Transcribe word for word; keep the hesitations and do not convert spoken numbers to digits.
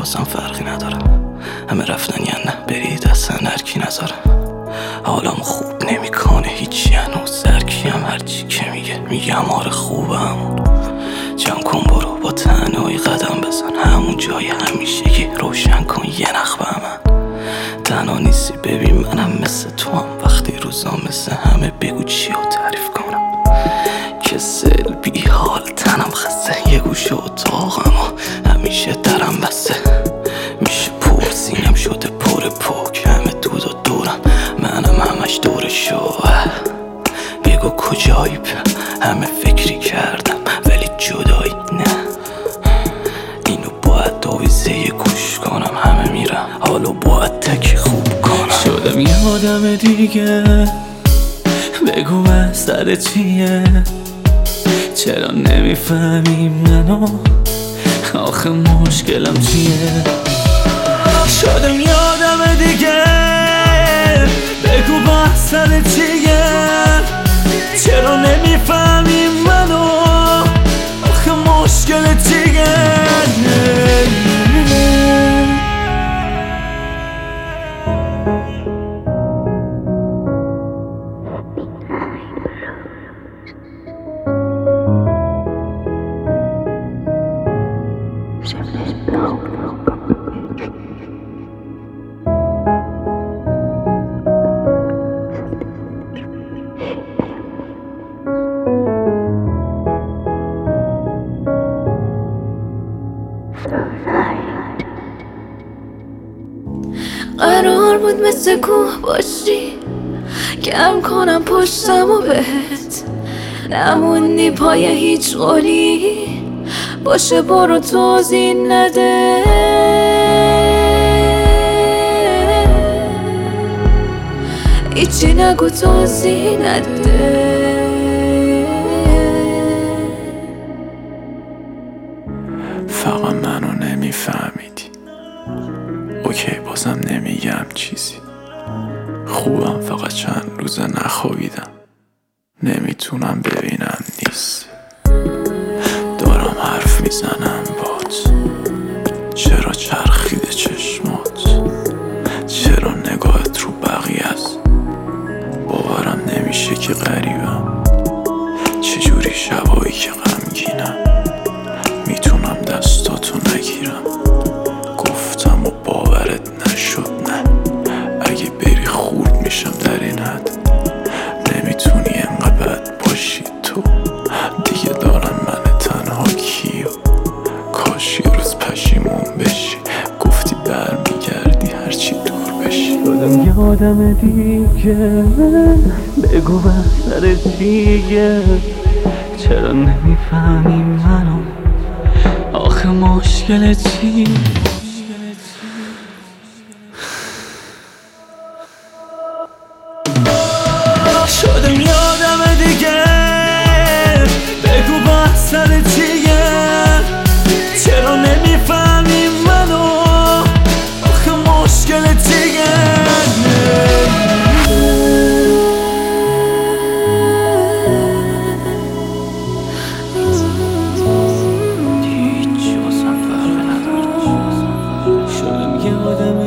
واسم فرقی نداره. همه رفتن یا نه برید اصلا هرکی نذاره. حالم خوب نمیکنه هیچی هنوز سرکیم هرچی که میگه میگم آره خوبم. جمع کن برو با تنهایی قدم بزن همون جای همیشگی روشن کن یه نخ به من. تنها نیستی ببین منم مثل تو هم وقتی روزا مثل همه بگو چی رو تعریف کنم. کسل بی حال تنم خسته یه گوشه اتاقم و همیشه درم بسته میشه پر سینم شده پر پوک همه دود و دورم منم همش دور شو. بگو کجایی همه فکری کردم ولی جدایی نه. اینو باید دویزه یه گوش کنم همه میرم حالو باید تکی خوب کنم. شدم یه آدم دیگه بگو مسئله چیه؟ چرا نمیفهمی منو؟ آخه مشکلم چیه؟ شدم یه آدم دیگه بگو مسئله چیه؟ چرا نمیفهمی منو؟ آخه مشکل چیه؟ قرار بود مثل کوه باشی کم کنم پشتم و بهت نموندی پای هیچ قولی باشه برو توضیح نده. هیچی نگو توضیح نده. فقط منو نمیفهمیدی اوکی بازم نمیگم چیزی خوبم فقط چند روزه نخوابیدم نمیتونم ببینم نیست دارم حرف میزنم بات چرا چرخیده چشمات چرا نگاهت رو بقیه است باورم نمیشه که غریبم چجوری شبایی که غمگینم میتونم دستاتو نگیرم گفتم و باورت نشد نه اگه بری خورد میشم در این حد نمیتونی انقدر بد باشی تو دیگه دارم من تنها کیو کاش یه روز پشیمون بشی گفتی برمیگردی هرچی دور بشی. شدم یه آدم دیگه بگو بسر چیه چرا نمیفهمی منو آخه مشکل چی؟ شدم یه آدم دیگه بگو بسر چیه چرا نمیفهمی منو آخه مشکل چیه؟ شدم یه آدم